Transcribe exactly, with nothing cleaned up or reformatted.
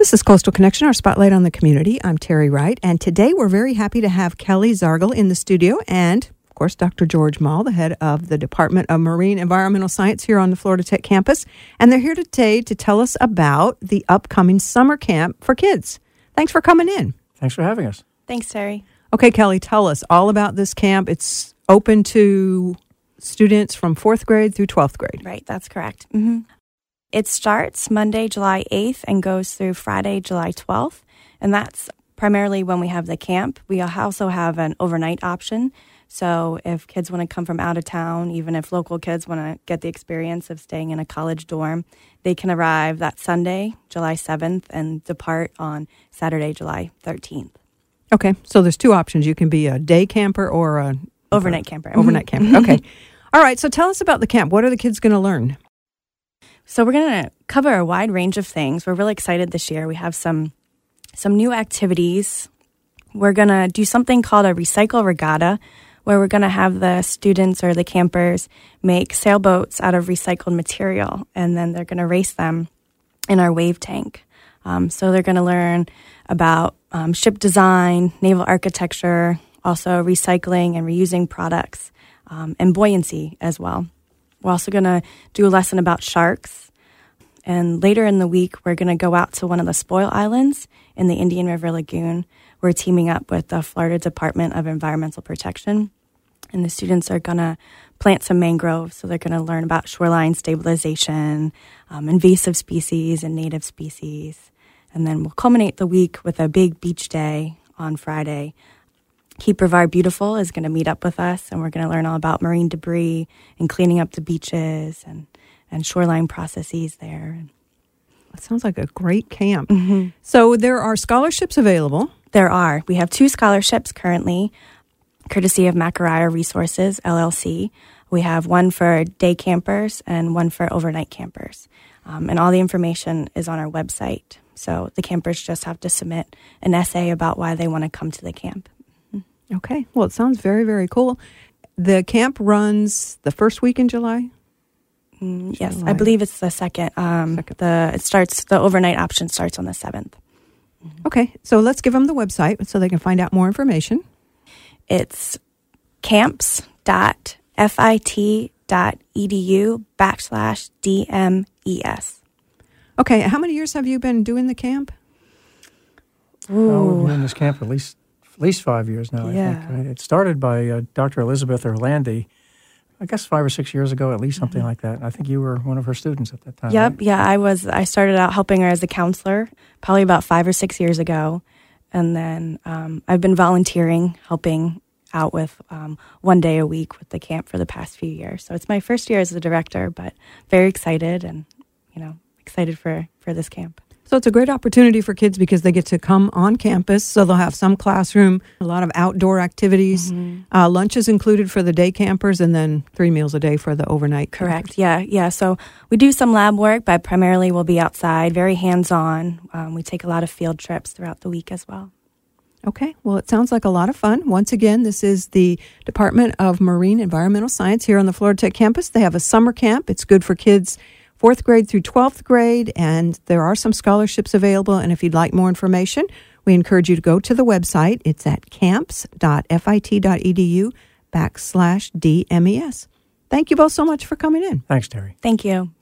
This is Coastal Connection, our spotlight on the community. I'm Terry Wright, and today we're very happy to have Kelly Zargle in the studio and, of course, Doctor George Mall, the head of the Department of Marine Environmental Science here on the Florida Tech campus. And they're here today to tell us about the upcoming summer camp for kids. Thanks for coming in. Thanks for having us. Thanks, Terry. Okay, Kelly, tell us all about this camp. It's open to students from fourth grade through twelfth grade. Right, that's correct. Mm-hmm. It starts Monday, July eighth and goes through Friday, July twelfth. And that's primarily when we have the camp. We also have an overnight option. So if kids want to come from out of town, even if local kids want to get the experience of staying in a college dorm, they can arrive that Sunday, July seventh, and depart on Saturday, July thirteenth. Okay, so there's two options. You can be a day camper or a... Overnight camper. Overnight camper, okay. All right, so tell us about the camp. What are the kids going to learn? So we're going to cover a wide range of things. We're really excited this year. We have some some new activities. We're going to do something called a recycle regatta, where we're going to have the students or the campers make sailboats out of recycled material, and then they're going to race them in our wave tank. Um, so they're going to learn about um, ship design, naval architecture, also recycling and reusing products, um, and buoyancy as well. We're also going to do a lesson about sharks. And later in the week, we're going to go out to one of the spoil islands in the Indian River Lagoon. We're teaming up with the Florida Department of Environmental Protection. And the students are going to plant some mangroves. So they're going to learn about shoreline stabilization, um, invasive species and native species. And then we'll culminate the week with a big beach day on Friday. Keep Brevard Beautiful is going to meet up with us, and we're going to learn all about marine debris and cleaning up the beaches and, and shoreline processes there. That sounds like a great camp. Mm-hmm. So there are scholarships available. There are. We have two scholarships currently, courtesy of Macariah Resources, L L C. We have one for day campers and one for overnight campers. Um, and all the information is on our website. So the campers just have to submit an essay about why they want to come to the camp. Okay. Well, it sounds very, very cool. The camp runs the first week in July? Mm, yes, July. I believe it's the second. Um, second. The it starts. The overnight option starts on the seventh. Okay. So let's give them the website so they can find out more information. It's camps.fit.edu backslash DMES. Okay. How many years have you been doing the camp? Ooh. Oh, we've been in this camp at least at least five years now, yeah. I think. Right? It started by uh, Doctor Elizabeth Orlandi, I guess five or six years ago, at least something mm-hmm. like that. I think you were one of her students at that time. Yep, right? yeah, I was. I started out helping her as a counselor probably about five or six years ago. And then um, I've been volunteering, helping out with um, one day a week with the camp for the past few years. So it's my first year as the director, but very excited and, you know, excited for, for this camp. So it's a great opportunity for kids because they get to come on campus. So they'll have some classroom, a lot of outdoor activities. Mm-hmm. Uh, lunch is included for the day campers and then three meals a day for the overnight Correct. campers. Yeah. Yeah. So we do some lab work, but primarily we'll be outside, very hands-on. Um, we take a lot of field trips throughout the week as well. Okay. Well, it sounds like a lot of fun. Once again, this is the Department of Marine Environmental Science here on the Florida Tech campus. They have a summer camp. It's good for kids fourth grade through twelfth grade, and there are some scholarships available. And if you'd like more information, we encourage you to go to the website. It's at camps.fit.edu backslash DMES. Thank you both so much for coming in. Thanks, Terry. Thank you.